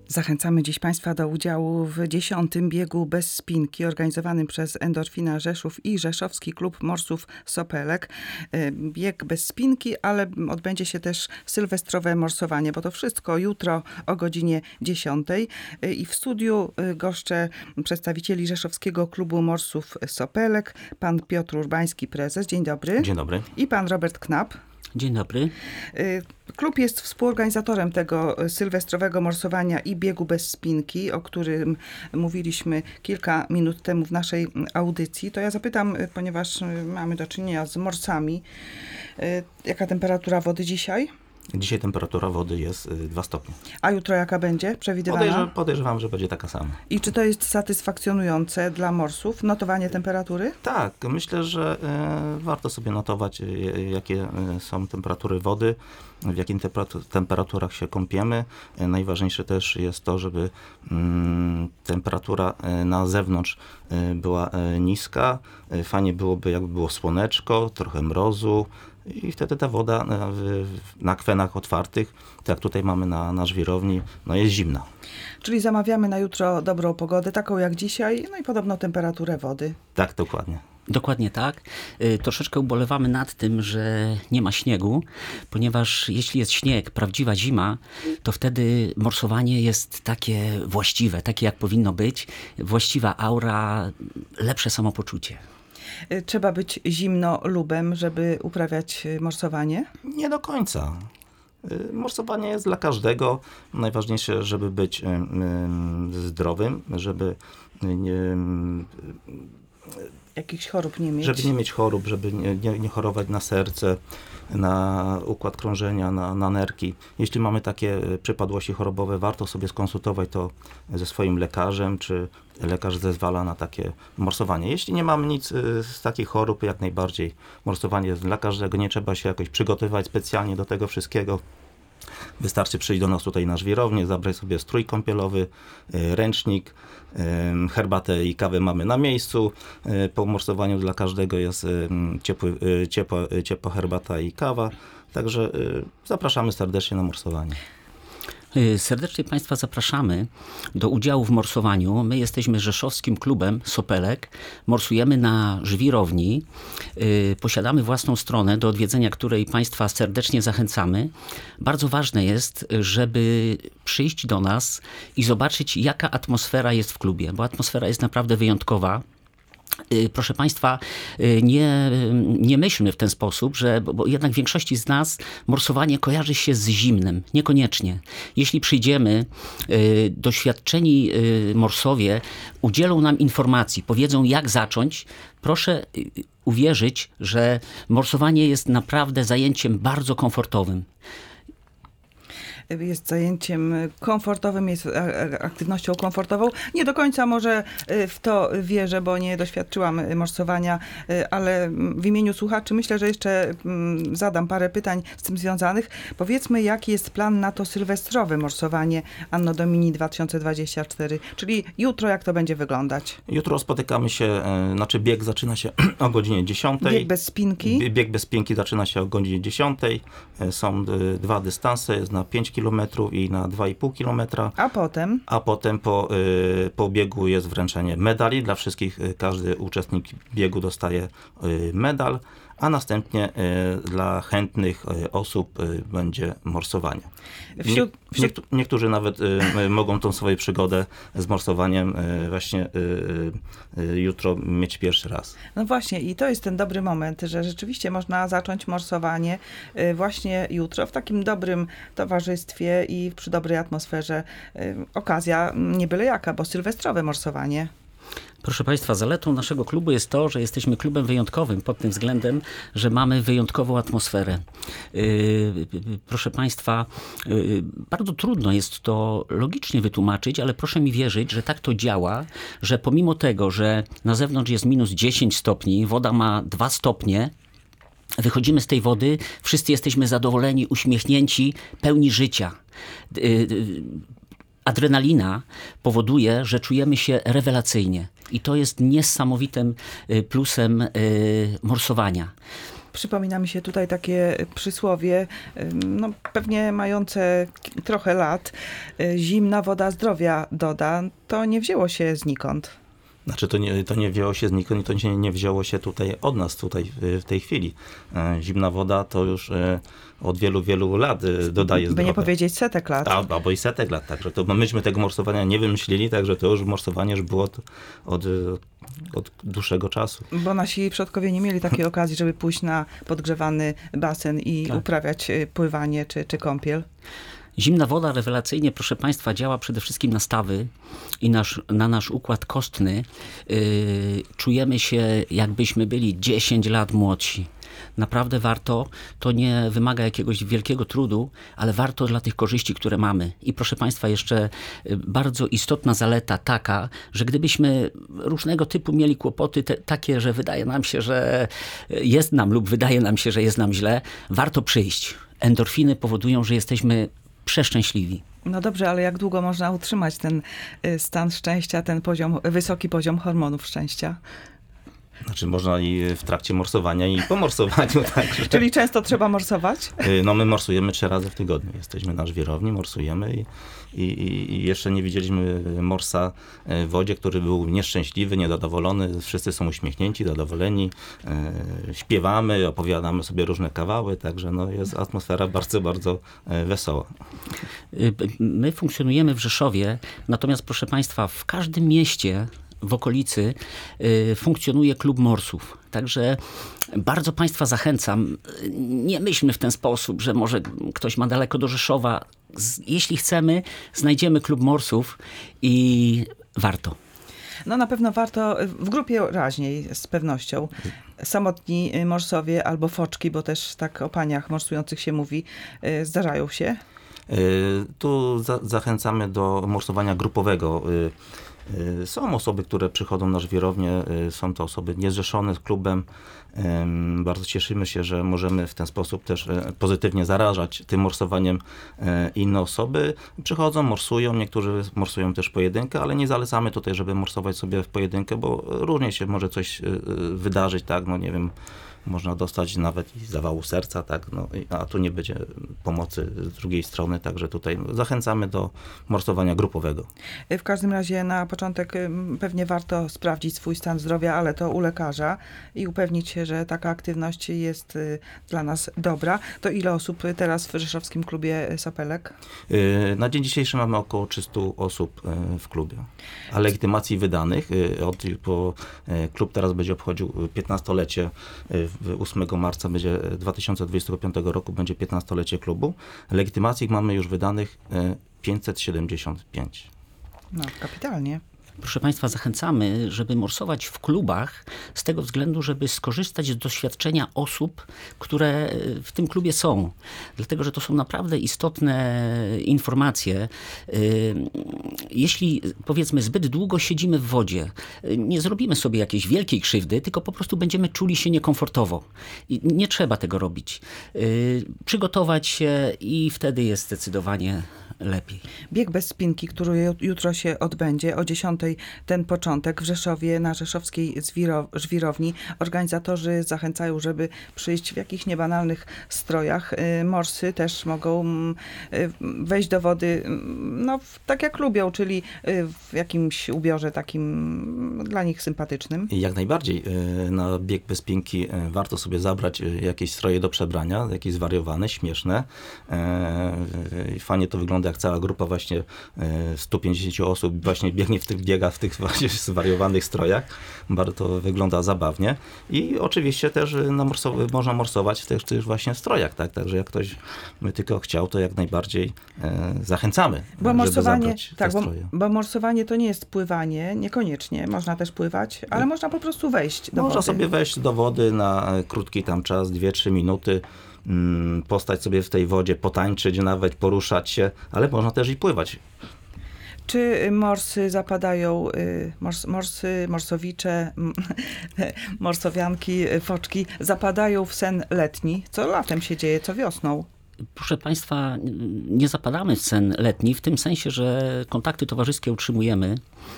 Zachęcamy dziś Państwa do udziału w 10. biegu bez spinki organizowanym przez Endorfina Rzeszów i Rzeszowski Klub Morsów Sopelek. Bieg bez spinki, ale odbędzie się też sylwestrowe morsowanie, bo to wszystko jutro o godzinie 10. I w studiu goszczę przedstawicieli Rzeszowskiego Klubu Morsów Sopelek, pan Piotr Urbański, prezes. Dzień dobry. Dzień dobry. I pan Robert Knap. Dzień dobry. Klub jest współorganizatorem tego sylwestrowego morsowania i biegu bez spinki, o którym mówiliśmy kilka minut temu w naszej audycji. To ja zapytam, ponieważ mamy do czynienia z morsami, jaka temperatura wody dzisiaj? Dzisiaj temperatura wody jest 2 stopnie. A jutro jaka będzie przewidywana? Podejrzewam, że będzie taka sama. I czy to jest satysfakcjonujące dla morsów, notowanie temperatury? Tak, myślę, że warto sobie notować, jakie są temperatury wody, w jakich temperaturach się kąpiemy. Najważniejsze też jest to, żeby temperatura na zewnątrz była niska. Fajnie byłoby, jakby było słoneczko, trochę mrozu. I wtedy ta woda na akwenach otwartych, tak jak tutaj mamy na żwirowni, jest zimna. Czyli zamawiamy na jutro dobrą pogodę, taką jak dzisiaj, no i podobną temperaturę wody. Tak, dokładnie. Dokładnie tak. Troszeczkę ubolewamy nad tym, że nie ma śniegu, ponieważ jeśli jest śnieg, prawdziwa zima, to wtedy morsowanie jest takie właściwe, takie jak powinno być. Właściwa aura, lepsze samopoczucie. Trzeba być zimnolubem, żeby uprawiać morsowanie? Nie do końca. Morsowanie jest dla każdego. Najważniejsze, żeby być zdrowym, żeby jakichś chorób nie mieć. Żeby nie mieć chorób, żeby nie chorować na serce, na układ krążenia, na nerki. Jeśli mamy takie przypadłości chorobowe, warto sobie skonsultować to ze swoim lekarzem, czy lekarz zezwala na takie morsowanie. Jeśli nie mamy nic z takich chorób, jak najbardziej morsowanie jest dla każdego. Nie trzeba się jakoś przygotowywać specjalnie do tego wszystkiego. Wystarczy przyjść do nas tutaj na żwirownię, zabrać sobie strój kąpielowy, ręcznik, herbatę i kawę mamy na miejscu. Po morsowaniu dla każdego jest ciepła herbata i kawa. Także zapraszamy serdecznie na morsowanie. Serdecznie Państwa zapraszamy do udziału w morsowaniu. My jesteśmy Rzeszowskim Klubem Sopelek. Morsujemy na żwirowni. Posiadamy własną stronę, do odwiedzenia której Państwa serdecznie zachęcamy. Bardzo ważne jest, żeby przyjść do nas i zobaczyć, jaka atmosfera jest w klubie, bo atmosfera jest naprawdę wyjątkowa. Proszę Państwa, nie myślmy w ten sposób, bo jednak większości z nas morsowanie kojarzy się z zimnem. Niekoniecznie. Jeśli przyjdziemy, doświadczeni morsowie udzielą nam informacji, powiedzą jak zacząć, proszę uwierzyć, że morsowanie jest naprawdę zajęciem bardzo komfortowym. Jest zajęciem komfortowym, jest aktywnością komfortową. Nie do końca może w to wierzę, bo nie doświadczyłam morsowania, ale w imieniu słuchaczy myślę, że jeszcze zadam parę pytań z tym związanych. Powiedzmy, jaki jest plan na to sylwestrowe morsowanie Anno Domini 2024, czyli jutro jak to będzie wyglądać? Jutro spotykamy się, bieg zaczyna się o godzinie 10. Bieg bez spinki? Bieg bez spinki zaczyna się o godzinie 10. Są 2 dystanse, jest na 5 km i na 2,5 km. A potem? Po biegu jest wręczenie medali dla wszystkich. Każdy uczestnik biegu dostaje medal, a następnie dla chętnych osób będzie morsowanie. Niektórzy nawet mogą tą swoją przygodę z morsowaniem właśnie jutro mieć pierwszy raz. No właśnie i to jest ten dobry moment, że rzeczywiście można zacząć morsowanie właśnie jutro w takim dobrym towarzystwie i przy dobrej atmosferze. Okazja nie byle jaka, bo sylwestrowe morsowanie. Proszę Państwa, zaletą naszego klubu jest to, że jesteśmy klubem wyjątkowym pod tym względem, że mamy wyjątkową atmosferę. Proszę Państwa, bardzo trudno jest to logicznie wytłumaczyć, ale proszę mi wierzyć, że tak to działa, że pomimo tego, że na zewnątrz jest minus 10 stopni, woda ma 2 stopnie, wychodzimy z tej wody, wszyscy jesteśmy zadowoleni, uśmiechnięci, pełni życia. Adrenalina powoduje, że czujemy się rewelacyjnie. I to jest niesamowitym plusem morsowania. Przypomina mi się tutaj takie przysłowie, no pewnie mające trochę lat. Zimna woda zdrowia doda. To nie wzięło się znikąd. Znaczy to nie wzięło się znikąd i to nie wzięło się tutaj od nas, tutaj w tej chwili. Zimna woda to już od wielu, wielu lat dodaje By zdrowia. nie powiedzieć setek lat. Albo i setek lat, także to myśmy tego morsowania nie wymyślili, także to już morsowanie już było od dłuższego czasu. Bo nasi przodkowie nie mieli takiej okazji, żeby pójść na podgrzewany basen i uprawiać pływanie czy kąpiel. Zimna woda rewelacyjnie, proszę Państwa, działa przede wszystkim na stawy i na nasz układ kostny. Czujemy się, jakbyśmy byli 10 lat młodsi. Naprawdę warto, to nie wymaga jakiegoś wielkiego trudu, ale warto dla tych korzyści, które mamy. I proszę Państwa, jeszcze bardzo istotna zaleta taka, że gdybyśmy różnego typu mieli kłopoty, takie, że wydaje nam się, że jest nam lub wydaje nam się, że jest nam źle, warto przyjść. Endorfiny powodują, że jesteśmy przeszczęśliwi. No dobrze, ale jak długo można utrzymać ten stan szczęścia, ten wysoki poziom hormonów szczęścia? Znaczy można i w trakcie morsowania i po morsowaniu. Także. Czyli często trzeba morsować? No my morsujemy 3 razy w tygodniu. Jesteśmy na żwirowni, morsujemy i jeszcze nie widzieliśmy morsa w wodzie, który był nieszczęśliwy, niezadowolony. Wszyscy są uśmiechnięci, zadowoleni. Śpiewamy, opowiadamy sobie różne kawały, także no jest atmosfera bardzo, bardzo wesoła. My funkcjonujemy w Rzeszowie, natomiast proszę Państwa, w każdym mieście w okolicy funkcjonuje klub morsów. Także bardzo Państwa zachęcam. Nie myślmy w ten sposób, że może ktoś ma daleko do Rzeszowa. Jeśli chcemy, znajdziemy klub morsów i warto. No na pewno warto, w grupie raźniej z pewnością. Samotni morsowie albo foczki, bo też tak o paniach morsujących się mówi, zdarzają się. Tu zachęcamy do morsowania grupowego. Są osoby, które przychodzą na żwirownię, są to osoby niezrzeszone z klubem. Bardzo cieszymy się, że możemy w ten sposób też pozytywnie zarażać tym morsowaniem inne osoby. Przychodzą, morsują, niektórzy morsują też pojedynkę, ale nie zalecamy tutaj, żeby morsować sobie w pojedynkę, bo różnie się może coś wydarzyć, tak, no nie wiem, można dostać nawet i zawału serca, tak, no, a tu nie będzie pomocy z drugiej strony, także tutaj zachęcamy do morsowania grupowego. W każdym razie na początek pewnie warto sprawdzić swój stan zdrowia, ale to u lekarza i upewnić się, że taka aktywność jest dla nas dobra. To ile osób teraz w Rzeszowskim Klubie Sopelek? Na dzień dzisiejszy mamy około 300 osób w klubie. A legitymacji wydanych, klub teraz będzie obchodził 15-lecie, 8 marca 2025 roku będzie 15-lecie klubu. Legitymacji mamy już wydanych 575. No, kapitalnie. Proszę Państwa, zachęcamy, żeby morsować w klubach z tego względu, żeby skorzystać z doświadczenia osób, które w tym klubie są. Dlatego, że to są naprawdę istotne informacje. Jeśli, powiedzmy, zbyt długo siedzimy w wodzie, nie zrobimy sobie jakiejś wielkiej krzywdy, tylko po prostu będziemy czuli się niekomfortowo. I nie trzeba tego robić. Przygotować się i wtedy jest zdecydowanie lepiej. Bieg bez spinki, który jutro się odbędzie o 10:00, ten początek w Rzeszowie na rzeszowskiej żwirowni. Organizatorzy zachęcają, żeby przyjść w jakichś niebanalnych strojach. Morsy też mogą wejść do wody, no tak jak lubią, czyli w jakimś ubiorze takim dla nich sympatycznym. Jak najbardziej. Na bieg bez spinki warto sobie zabrać jakieś stroje do przebrania, jakieś zwariowane, śmieszne. Fajnie to wygląda, jak cała grupa właśnie 150 osób właśnie biega w tych właśnie zwariowanych strojach. Bardzo to wygląda zabawnie. I oczywiście też można morsować w tych właśnie strojach, tak? Także jak ktoś by tylko chciał, to jak najbardziej zachęcamy, bo żeby morsowanie, zabrać tak, te stroje. bo morsowanie to nie jest pływanie, niekoniecznie. Można też pływać, ale można po prostu wejść do Można wody. sobie wejść do wody na krótki tam czas, 2-3 minuty, postać sobie w tej wodzie, potańczyć nawet, poruszać się, ale można też i pływać. Czy morsy zapadają, morsowicze, morsowianki, foczki zapadają w sen letni? Co latem się dzieje, co wiosną? Proszę Państwa, nie zapadamy w sen letni, w tym sensie, że kontakty towarzyskie utrzymujemy.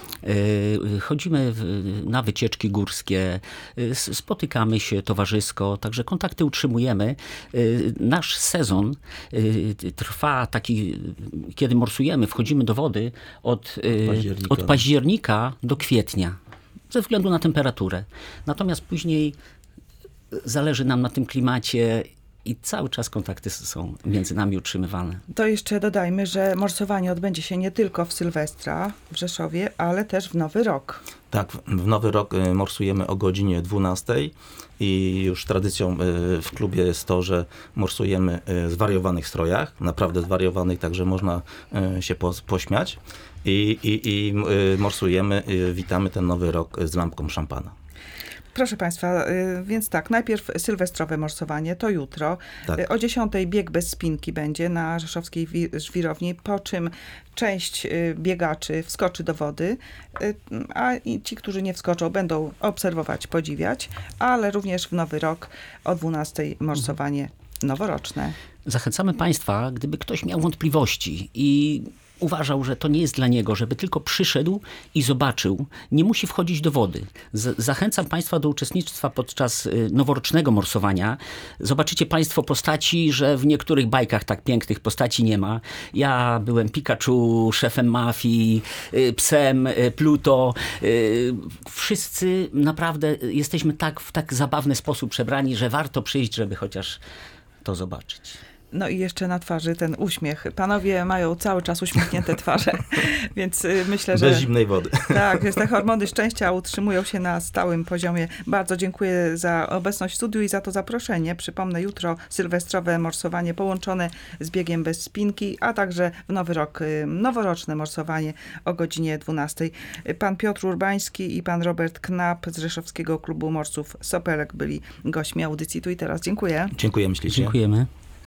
Chodzimy na wycieczki górskie, spotykamy się towarzysko, także kontakty utrzymujemy. Nasz sezon trwa taki, kiedy morsujemy, wchodzimy do wody od października do kwietnia, ze względu na temperaturę. Natomiast później zależy nam na tym klimacie i cały czas kontakty są między nami utrzymywane. To jeszcze dodajmy, że morsowanie odbędzie się nie tylko w Sylwestra w Rzeszowie, ale też w Nowy Rok. Tak, w Nowy Rok morsujemy o godzinie 12 i już tradycją w klubie jest to, że morsujemy w zwariowanych strojach, naprawdę zwariowanych, także można się pośmiać i morsujemy, witamy ten Nowy Rok z lampką szampana. Proszę Państwa, więc tak, najpierw sylwestrowe morsowanie, to jutro. Tak. O 10 bieg bez spinki będzie na rzeszowskiej żwirowni, po czym część biegaczy wskoczy do wody, a ci, którzy nie wskoczą, będą obserwować, podziwiać, ale również w Nowy Rok o 12 morsowanie noworoczne. Zachęcamy Państwa, gdyby ktoś miał wątpliwości i uważał, że to nie jest dla niego, żeby tylko przyszedł i zobaczył, nie musi wchodzić do wody. Zachęcam Państwa do uczestnictwa podczas noworocznego morsowania. Zobaczycie Państwo postaci, że w niektórych bajkach tak pięknych postaci nie ma. Ja byłem Pikachu, szefem mafii, psem, Pluto. Wszyscy naprawdę jesteśmy w tak zabawny sposób przebrani, że warto przyjść, żeby chociaż to zobaczyć. No i jeszcze na twarzy ten uśmiech. Panowie mają cały czas uśmiechnięte twarze, więc myślę, że... Bez zimnej wody. Tak, więc te hormony szczęścia utrzymują się na stałym poziomie. Bardzo dziękuję za obecność w studiu i za to zaproszenie. Przypomnę, jutro sylwestrowe morsowanie połączone z biegiem bez spinki, a także w Nowy Rok noworoczne morsowanie o godzinie 12. Pan Piotr Urbański i pan Robert Knap z Rzeszowskiego Klubu Morsów Sopelek byli gośćmi audycji Tu i Teraz. Dziękuję. Dziękujemy ślicznie. Dziękujemy.